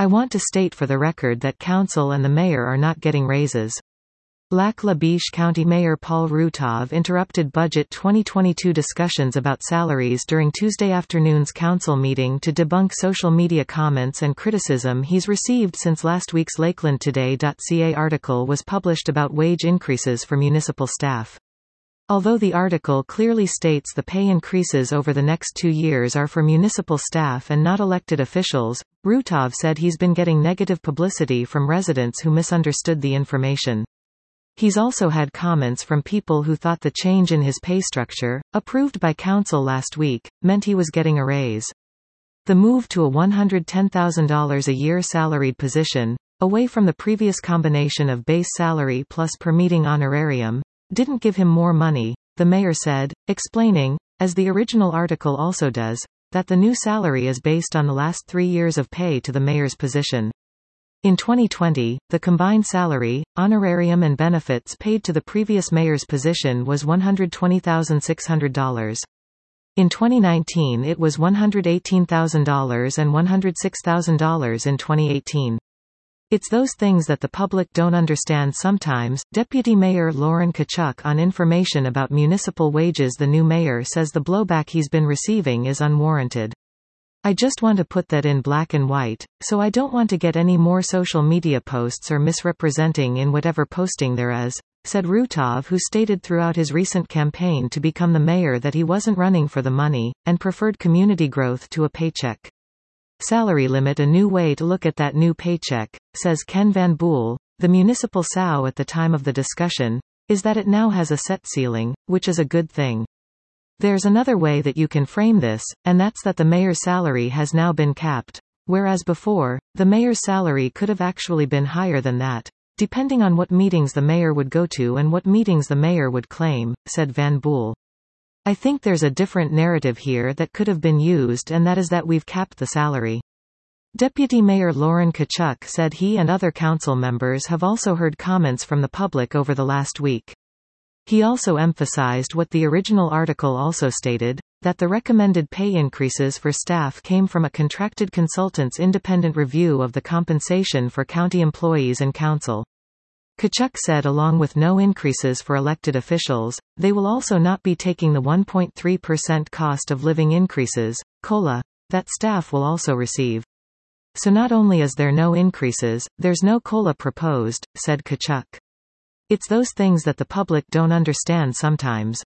I want to state for the record that council and the mayor are not getting raises. Lac La Biche County Mayor Paul Rutov interrupted budget 2022 discussions about salaries during Tuesday afternoon's council meeting to debunk social media comments and criticism he's received since last week's LakelandToday.ca article was published about wage increases for municipal staff. Although the article clearly states the pay increases over the next 2 years are for municipal staff and not elected officials, Rutov said he's been getting negative publicity from residents who misunderstood the information. He's also had comments from people who thought the change in his pay structure, approved by council last week, meant he was getting a raise. The move to a $110,000 a year salaried position, away from the previous combination of base salary plus per meeting honorarium, didn't give him more money, the mayor said, explaining, as the original article also does, that the new salary is based on the last 3 years of pay to the mayor's position. In 2020, the combined salary, honorarium and benefits paid to the previous mayor's position was $120,600. In 2019 it was $118,000 and $106,000 in 2018. It's those things that the public don't understand sometimes. Deputy Mayor Lauren Kachuk on information about municipal wages. The new mayor says the blowback he's been receiving is unwarranted. I just want to put that in black and white, so I don't want to get any more social media posts or misrepresenting in whatever posting there is, said Rutov, who stated throughout his recent campaign to become the mayor that he wasn't running for the money, and preferred community growth to a paycheck. Salary limit. A new way to look at that new paycheck, says Ken Van Boel, the municipal SOW at the time of the discussion, is that it now has a set ceiling, which is a good thing. There's another way that you can frame this, and that's that the mayor's salary has now been capped, whereas before, the mayor's salary could have actually been higher than that, depending on what meetings the mayor would go to and what meetings the mayor would claim, said Van Boel. I think there's a different narrative here that could have been used, and that is that we've capped the salary. Deputy Mayor Lauren Kachuk said he and other council members have also heard comments from the public over the last week. He also emphasized what the original article also stated, that the recommended pay increases for staff came from a contracted consultant's independent review of the compensation for county employees and council. Kachuk said along with no increases for elected officials, they will also not be taking the 1.3% cost of living increases, COLA, that staff will also receive. So not only is there no increases, there's no COLA proposed, said Kachuk. It's those things that the public don't understand sometimes.